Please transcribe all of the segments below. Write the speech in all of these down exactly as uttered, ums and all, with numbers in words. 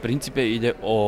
princípe ide o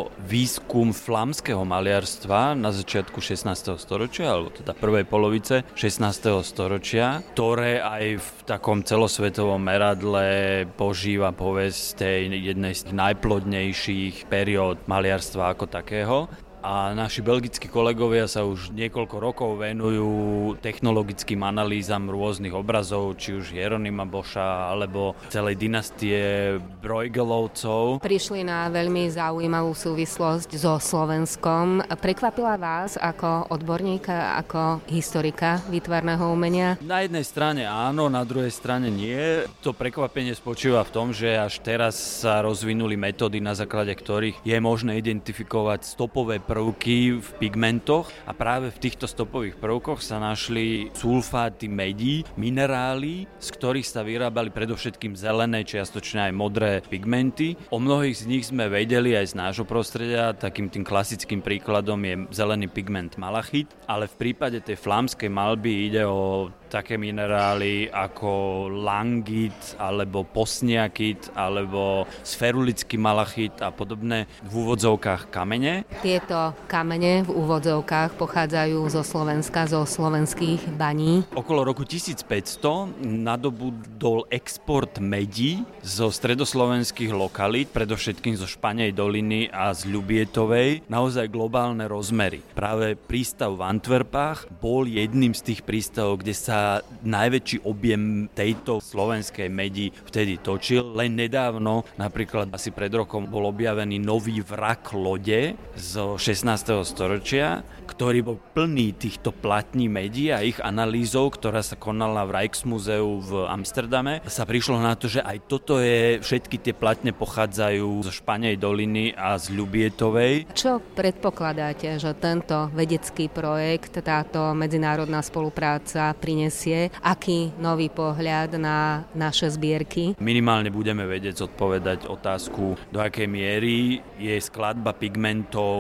výskum flámskeho maliarstva na začiatku šestnásteho storočia, alebo teda prvej polovice šestnásteho storočia, ktoré aj v takom celosvetovom meradle požíva povesť tej jednej z najplodnejších periód maliarstva ako takého. A naši belgickí kolegovia sa už niekoľko rokov venujú technologickým analýzam rôznych obrazov, či už Jeronima Boscha, alebo celej dynastie Bruegelovcov. Prišli na veľmi zaujímavú súvislosť so Slovenskom. Prekvapila vás ako odborníka, ako historika výtvarného umenia? Na jednej strane áno, na druhej strane nie. To prekvapenie spočíva v tom, že až teraz sa rozvinuli metódy, na základe ktorých je možné identifikovať stopové prvky v pigmentoch a práve v týchto stopových prvkoch sa našli sulfáty medí, minerály, z ktorých sa vyrábali predovšetkým zelené, čiastočne aj modré pigmenty. O mnohých z nich sme vedeli aj z nášho prostredia, takým tým klasickým príkladom je zelený pigment malachit, ale v prípade tej flámskej malby ide o také minerály ako langit, alebo posniakit, alebo sferulický malachit a podobné v úvodzovkách kamene. Tieto kamene v úvodzovkách pochádzajú zo Slovenska, zo slovenských baní. Okolo roku tisícpäťsto nadobudol export medí zo stredoslovenských lokalít, predovšetkým zo Španej doliny a z Ľubietovej, naozaj globálne rozmery. Práve prístav v Antwerpách bol jedným z tých prístavov, kde sa najväčší objem tejto slovenskej medi vtedy točil. Len nedávno, napríklad asi pred rokom, bol objavený nový vrak lode zo šestnásteho storočia, ktorý bol plný týchto platní medí a ich analýzou, ktorá sa konala v Rijksmuseu v Amsterdame, sa prišlo na to, že aj toto je, všetky tie platne pochádzajú zo Španej doliny a z Ľubietovej. Čo predpokladáte, že tento vedecký projekt, táto medzinárodná spolupráca prinesie? Aký nový pohľad na naše zbierky? Minimálne budeme vedieť odpovedať otázku, do akej miery je skladba pigmentov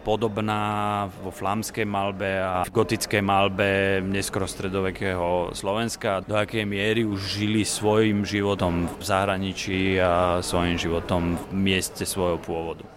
podobná vo flámskej malbe a v gotickej malbe neskoro stredovekého Slovenska, do akej miery už žili svojim životom v zahraničí a svojim životom v mieste svojho pôvodu.